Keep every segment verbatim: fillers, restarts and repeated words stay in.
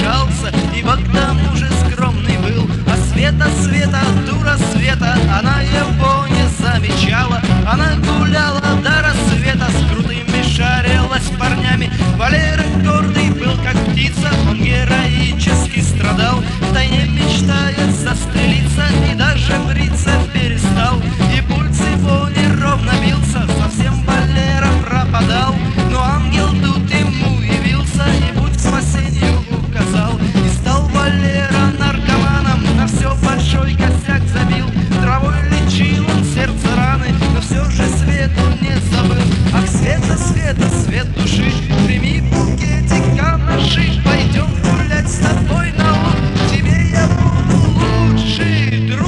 решался, ибо к тому же скромный был. А Света, Света, дура Света, она его не замечала. Она гуляла до рассвета, с крутыми шарилась парнями. Валера гордый был, как птица, он героически страдал, втайне мечтая застрелиться, и даже бриться перестал. И пульс его неровно бился, совсем Валера пропадал. Но ангел тут ему явился и путь к спасению указал. И стал Валера наркоманом, на все большой косяк забил. Травой лечил он сердце раны, но все же Свету не забыл. Ах, Света, Света, свет души, прими букетик канаши. Пойдем гулять с тобой на луг, тебе я буду лучший друг.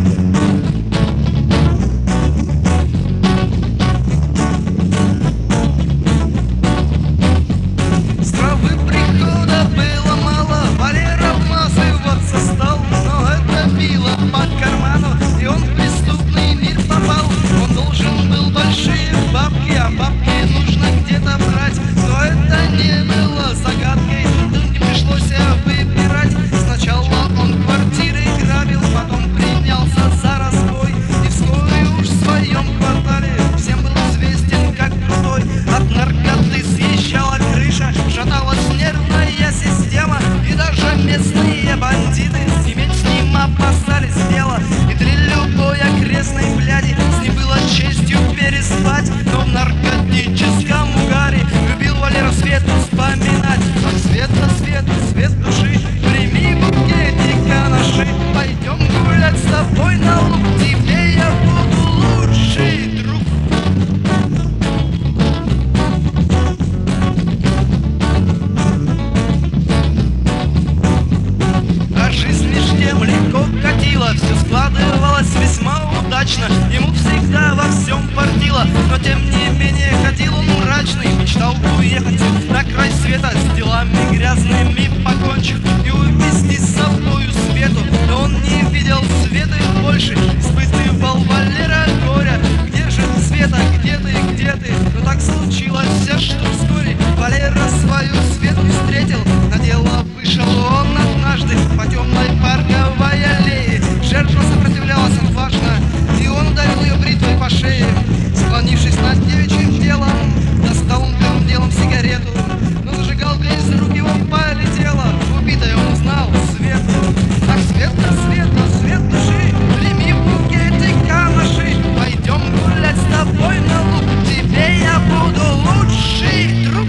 С травы прихода было мало, Валера вмазываться стал. Но это било по карману, и он в преступный мир попал. Он должен был большие бабки, а бабки нужно где-то брать. Но это не было загадкой, тут не пришлось выбирать. Сначала он квартиры грабил, потом принялся за разбой. И вскоре уж в своем квартале всем был известен как крутой. От наркоты съезжала крыша, шаталась нервная система. И даже местные бандиты иметь с ним опасались дела. И для любой окрестной бляди с ним было честью переспать. Но в наркотическом угаре любил Валера Свету вспоминать. Ах, Света, Света, свет души, прими букетик канаши. Пойдем гулять с тобой на луг, тебе я буду лучший друг. А жизнь меж тем легко катила, все складывалось весьма удачно. Ему всегда во всем портило, но тем не менее ходил он мрачный. Мечтал уехать на край света, с делами грязными покончив, и увезти с собою Свету. Но он не видел Светы больше, испытывал Валера горя. Где же ты, Света, где ты, где ты? Но так случилось, что вскоре Валера свою Свету встретил. На дело вышел он однажды по темной парковой аллее. Жертва сопротивлялась отважно, и он ударил ее бритвой по шее. Склонившись над девичьим телом, достал он первым делом сигарету. Но зажигалка из рук его полетела. Убитая он узнал Свету. Ах, Света, Света, свет души, прими букетик канаши. Пойдем гулять с тобой на луг, тебе я буду лучший друг.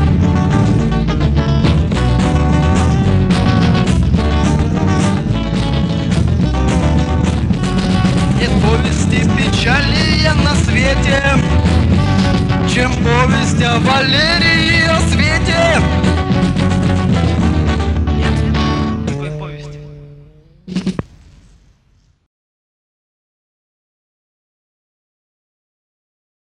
Нет повести печальнее на свете, чем повесть о Валерии и о Свете.